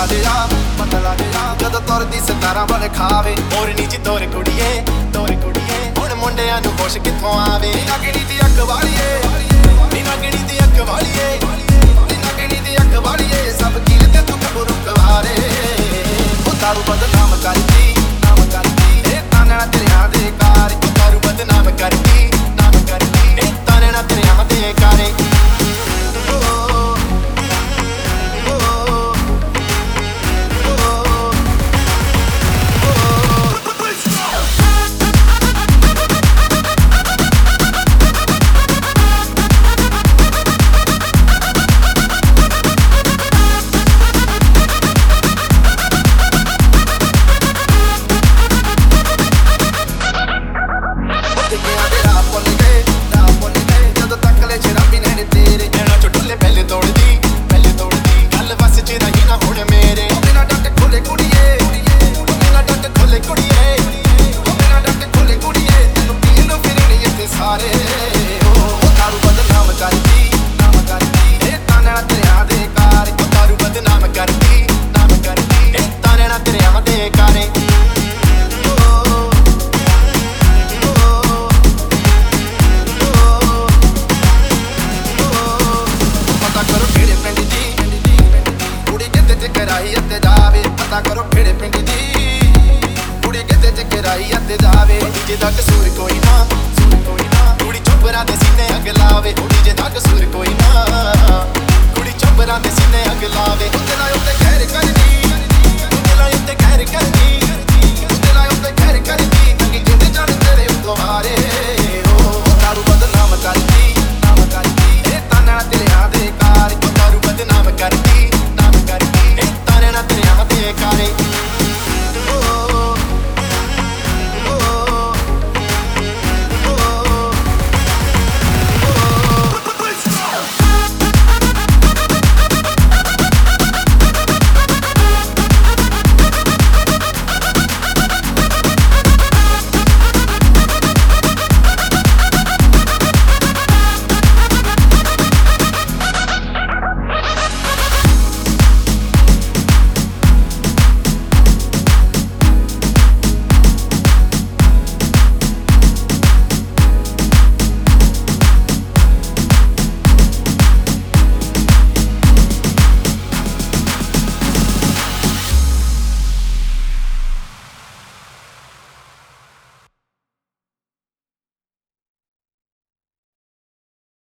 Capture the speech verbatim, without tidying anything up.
ਪਤਲਾ ਜਿਹਾ ਪਤਲਾ ਜਿਹਾ ਜਦੋਂ ਤੁਰਦੀ ਸਤਾਰਾਂ ਵਾਲੇ ਖਾਵੇ ਹੋਰ ਨੀ ਜੀ ਤੋਰ ਕੁੜੀਏ ਤੋਰ ਕੁੜੀਏ ਹੁਣ ਮੁੰਡਿਆਂ ਨੂੰ ਖੁਸ਼ ਕਿੱਥੋਂ ਆਵੇ ਨੀ ਨਗਣੀ ਦੀ ਅੱਖ ਵਾਲੀਏ ਨੀ ਨਗਣੀ ਦੀ ਅੱਖ ਵਾਲੀਏ ਨੀ ਨਗਣੀ ਦੀ ਅੱਖ ਵਾਲੀਏ ਸਭ ਕੀਲ ਤੇ ਤੂੰ ਕਬਰੂ ਕਵਾਰੇ ਉਹ ਦਾਰੂ ਬਦਨਾਮ ਕਰਦੀ ਨਾਮ ਕਰਦੀ ਇਹ ਤਾਨਣਾ ਤੇਰਿਆਂ ਦੇ ਕਾਰ ਉਹ ਦਾਰੂ ਬਦਨਾਮ ਕਰਦੀ ਨਾਮ ਕਰਦੀ ਇਹ ਤਾਨਣਾ ਤੇਰਿਆਂ ਦੇ ਕਾਰੇ ਪਤਾ ਕਰੋ ਕਿਹੜੇ ਪਿੰਡ ਦੀ ਕੁੜੀ ਕਿਤੇ ਚ ਕਰਾਈ ਅਤੇ ਜਾਵੇ ਜੇ ਦਾ ਕਸੂਰ ਕੋਈ ਨਾ